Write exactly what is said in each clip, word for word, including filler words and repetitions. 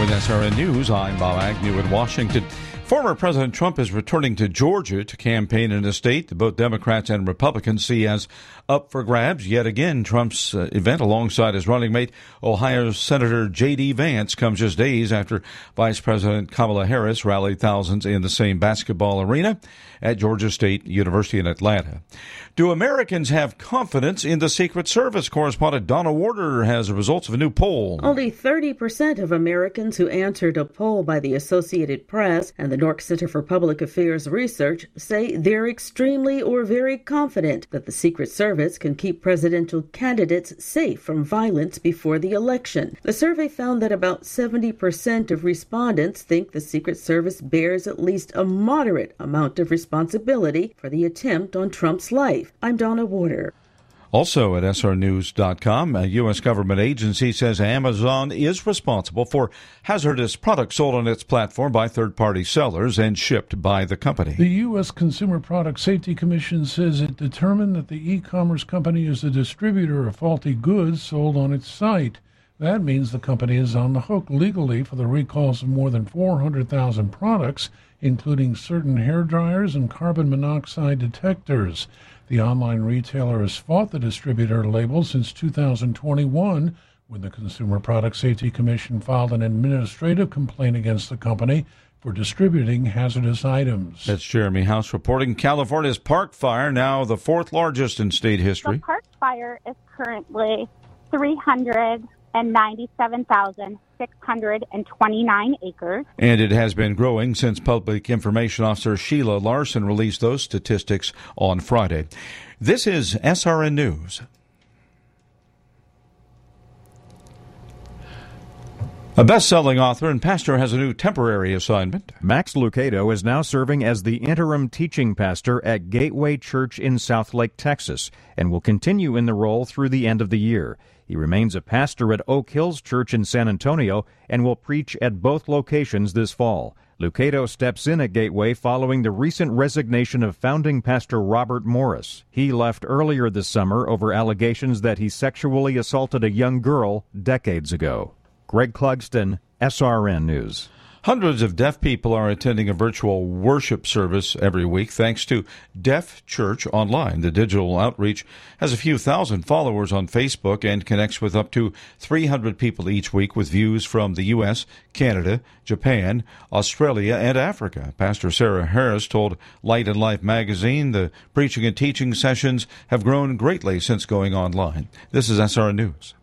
With S R N News, I'm Bob Agnew in Washington. Former President Trump is returning to Georgia to campaign in a state that both Democrats and Republicans see as up for grabs. Yet again, Trump's uh, event alongside his running mate, Ohio Senator J D. Vance, comes just days after Vice President Kamala Harris rallied thousands in the same basketball arena at Georgia State University in Atlanta. Do Americans have confidence in the Secret Service? Correspondent Donna Warder has the results of a new poll. Only thirty percent of Americans who answered a poll by the Associated Press and the Nork Center for Public Affairs Research say they're extremely or very confident that the Secret Service can keep presidential candidates safe from violence before the election. The survey found that about seventy percent of respondents think the Secret Service bears at least a moderate amount of responsibility for the attempt on Trump's life. I'm Donna Warder. Also at S R news dot com, a U S government agency says Amazon is responsible for hazardous products sold on its platform by third-party sellers and shipped by the company. The U S Consumer Product Safety Commission says it determined that the e-commerce company is a distributor of faulty goods sold on its site. That means the company is on the hook legally for the recalls of more than four hundred thousand products, including certain hair dryers and carbon monoxide detectors. The online retailer has fought the distributor label since two thousand twenty-one, when the Consumer Product Safety Commission filed an administrative complaint against the company for distributing hazardous items. That's Jeremy House reporting. California's Park Fire, now the fourth largest in state history. The Park Fire is currently three hundred ninety-seven thousand six hundred twenty-nine acres. And it has been growing since Public Information Officer Sheila Larson released those statistics on Friday. This is S R N News. A best-selling author and pastor has a new temporary assignment. Max Lucado is now serving as the interim teaching pastor at Gateway Church in Southlake, Texas, and will continue in the role through the end of the year. He remains a pastor at Oak Hills Church in San Antonio and will preach at both locations this fall. Lucado steps in at Gateway following the recent resignation of founding pastor Robert Morris. He left earlier this summer over allegations that he sexually assaulted a young girl decades ago. Greg Clugston, S R N News. Hundreds of deaf people are attending a virtual worship service every week thanks to Deaf Church Online. The digital outreach has a few thousand followers on Facebook and connects with up to three hundred people each week with views from the U S, Canada, Japan, Australia, and Africa. Pastor Sarah Harris told Light and Life magazine the preaching and teaching sessions have grown greatly since going online. This is S R N News.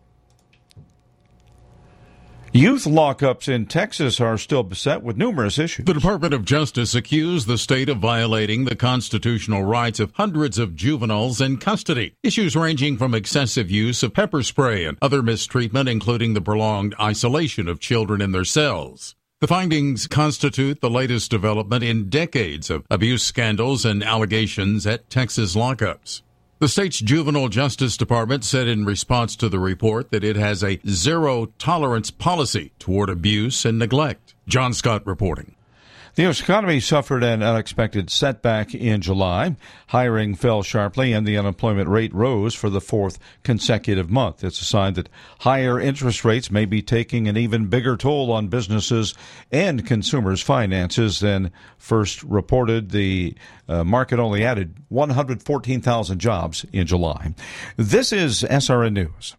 Youth lockups in Texas are still beset with numerous issues. The Department of Justice accused the state of violating the constitutional rights of hundreds of juveniles in custody. Issues ranging from excessive use of pepper spray and other mistreatment, including the prolonged isolation of children in their cells. The findings constitute the latest development in decades of abuse scandals and allegations at Texas lockups. The state's Juvenile Justice Department said in response to the report that it has a zero-tolerance policy toward abuse and neglect. John Scott reporting. The U S economy suffered an unexpected setback in July. Hiring fell sharply and the unemployment rate rose for the fourth consecutive month. It's a sign that higher interest rates may be taking an even bigger toll on businesses and consumers' finances than first reported. The uh, market only added one hundred fourteen thousand jobs in July. This is S R N News.